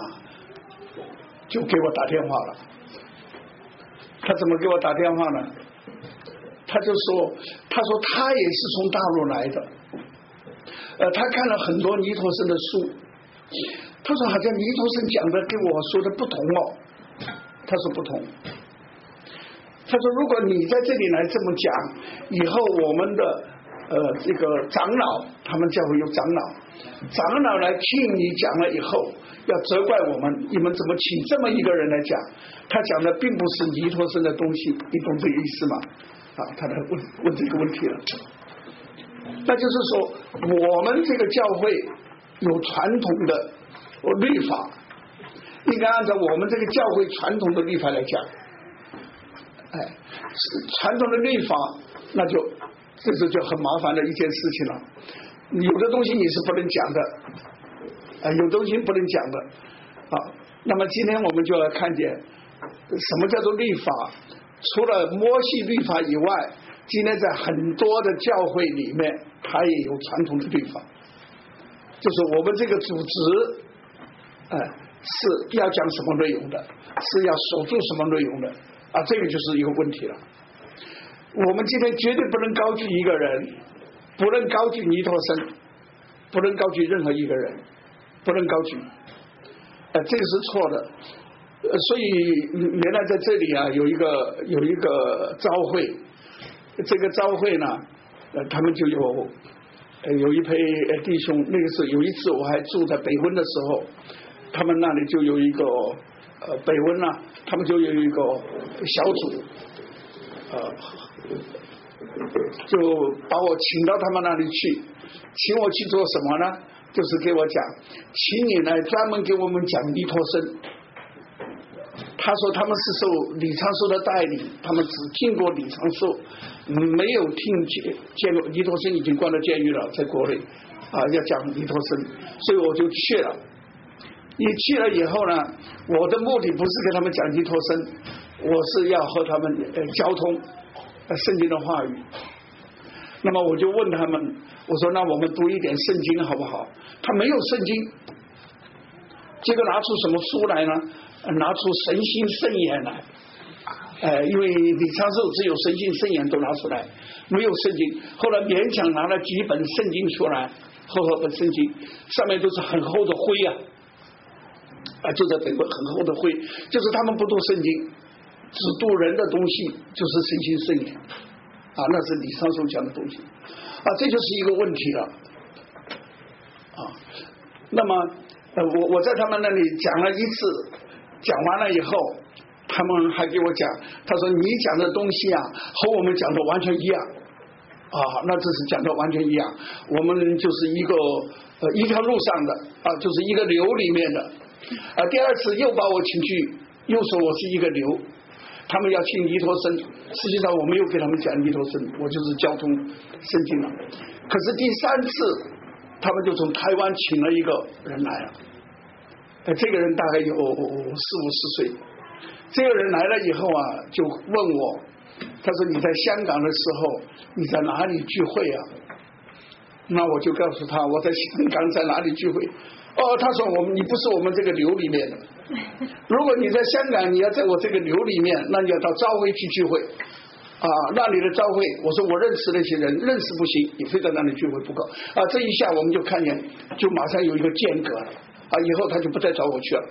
就给我打电话了。他怎么给我打电话呢？他说他也是从大陆来的，他看了很多尼托生的书，他说好像尼托生讲的跟我说的不同哦，他说不同。他说如果你在这里来这么讲，以后我们的这个长老，他们教会有长老来听你讲了以后，要责怪我们，你们怎么请这么一个人来讲？他讲的并不是尼托生的东西，你懂这个意思吗？他来问这个问题了。那就是说，我们这个教会有传统的律法，应该按照我们这个教会传统的律法来讲。传统的律法，那就很麻烦的一件事情了。有的东西你是不能讲的，有东西不能讲的。那么今天我们就要看见什么叫做律法。除了摩西律法以外，今天在很多的教会里面，它也有传统的律法，就是我们这个组织，是要讲什么内容的，是要守住什么内容的这个就是一个问题了。我们今天绝对不能高举一个人，不能高举尼托生，不能高举任何一个人，不能高举，这个是错的。所以原来在这里有一个召会，这个召会呢，他们就有一批弟兄，那个时候有一次我还住在北温的时候，他们那里就有一个北温他们就有一个小组，就把我请到他们那里去，请我去做什么呢？就是给我讲，请你来专门给我们讲尼托生。他说他们是受李长寿的带领，他们只听过李长寿，没有见过尼托生，已经关了监狱了，在国内要讲尼托生，所以我就去了。你去了以后呢，我的目的不是给他们讲尼托生，我是要和他们交通圣经的话语。那么我就问他们，我说那我们读一点圣经好不好？他没有圣经，结果拿出什么书来呢？拿出神心圣言来，因为李长寿只有神心圣言都拿出来，没有圣经。后来勉强拿了几本圣经出来，厚本圣经，上面都是很厚的灰就在北国很厚的灰，就是他们不读圣经，只读人的东西，就是神心圣言那是李长寿讲的东西这就是一个问题了那么我在他们那里讲了一次。讲完了以后，他们还给我讲，他说你讲的东西和我们讲的完全一样那这是讲的完全一样，我们就是一条路上的就是一个流里面的第二次又把我请去，又说我是一个流，他们要请尼托生，实际上我没有给他们讲尼托生，我就是交通圣经了。可是第三次他们就从台湾请了一个人来了，这个人大概有40-50岁，这个人来了以后就问我，他说你在香港的时候你在哪里聚会那我就告诉他我在香港在哪里聚会。他说你不是我们这个流里面的，如果你在香港你要在我这个流里面，那你要到朝会去聚会那里的朝会，我说我认识那些人，认识不行，你非在那里聚会不够这一下我们就看见，就马上有一个间隔了以后他就不再找我去了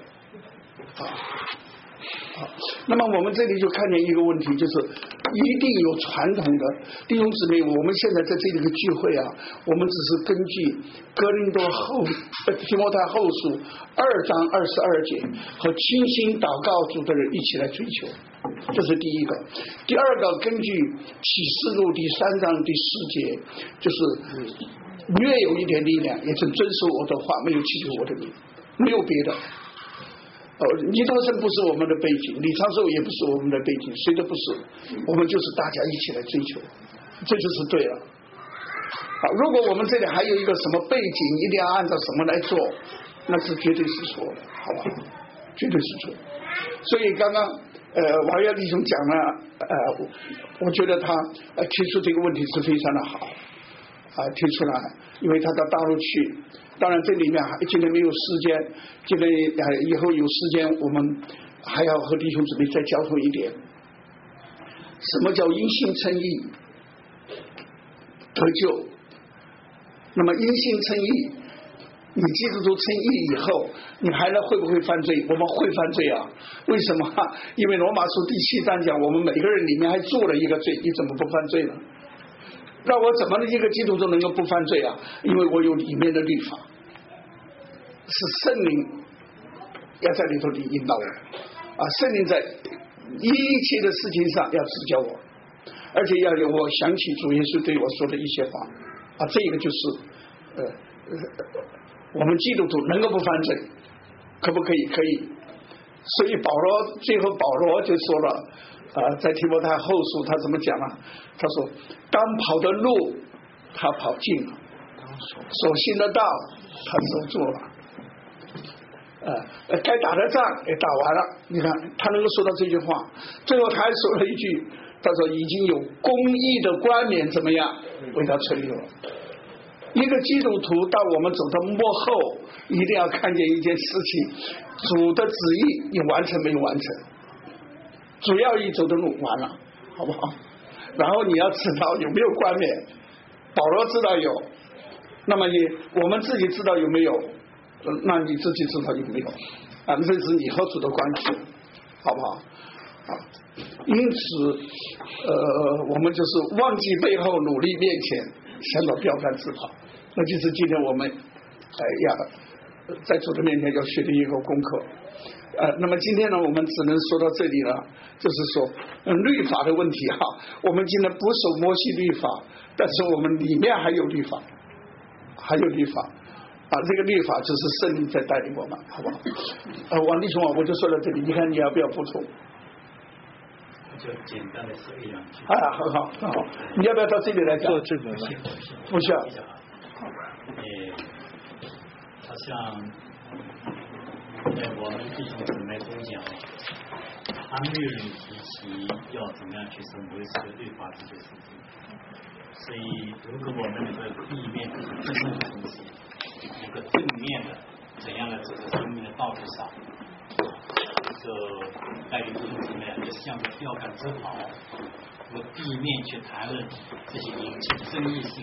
那么我们这里就看见一个问题，就是一定有传统的弟兄姊妹，我们现在在这里的聚会我们只是根据哥林多提摩太后书2章22节和清心祷告主的人一起来追求，这是第一个。第二个，根据启示录第3章第10节，就是略有一点力量，也曾遵守我的话，没有祈求我的名，没有别的。尼特森不是我们的背景，李长寿也不是我们的背景，谁都不是，我们就是大家一起来追求，这就是对了。如果我们这里还有一个什么背景，一定要按照什么来做，那是绝对是错的，好吧？绝对是错。所以刚刚王耀弟兄讲了，我觉得他提出这个问题是非常的好提出来，因为他到大陆去。当然这里面今天没有时间，今天以后有时间我们还要和弟兄姊妹再交通一点，什么叫因信称义得救。那么因信称义，你基督徒称义以后，你还会不会犯罪？我们会犯罪为什么？因为罗马书第7章讲，我们每个人里面还做了一个罪，你怎么不犯罪呢？那我怎么一个基督徒能够不犯罪因为我有里面的律法，是圣灵要在里头引导我圣灵在一切的事情上要指教我，而且要有我想起主耶稣对我说的一些话这个就是我们基督徒能够不犯罪，可不可以？可以。所以最后保罗就说了在提摩太后书他怎么讲他说当跑的路他跑尽了，所行的道他守住了该打的仗也打完了。你看他能够说到这句话，最后他还说了一句，他说已经有公义的冠冕怎么样为他存留了。一个基督徒到我们走到末后，一定要看见一件事情，主的旨意你完成没有完成，主要一走的路完了，好不好？然后你要知道有没有冠冕，保罗知道有，那么我们自己知道有没有，那你自己知道有没有这是你和主的关系，好不好因此我们就是忘记背后，努力面前，向着标杆直跑，那就是今天我们要在主的面前要学的一个功课那么今天呢我们只能说到这里了，就是说律法的问题我们今天不守摩西律法，但是我们里面还有律法，这个律法就是圣灵在带领我们，好不好王弟兄我就说到这里，你看你要不要补充？ 就简单的说一两句很好，你要不要到这里来讲？不需要好像我们弟兄姊妹中讲，还没有人提起要怎么样去守摩西的律法这些事情，所以如果我们能够避免这种真正的东西，一个正面的怎样的走在生命的道路上，就带领弟兄姊妹就向着标杆直跑，我避免去谈论这些引起争议性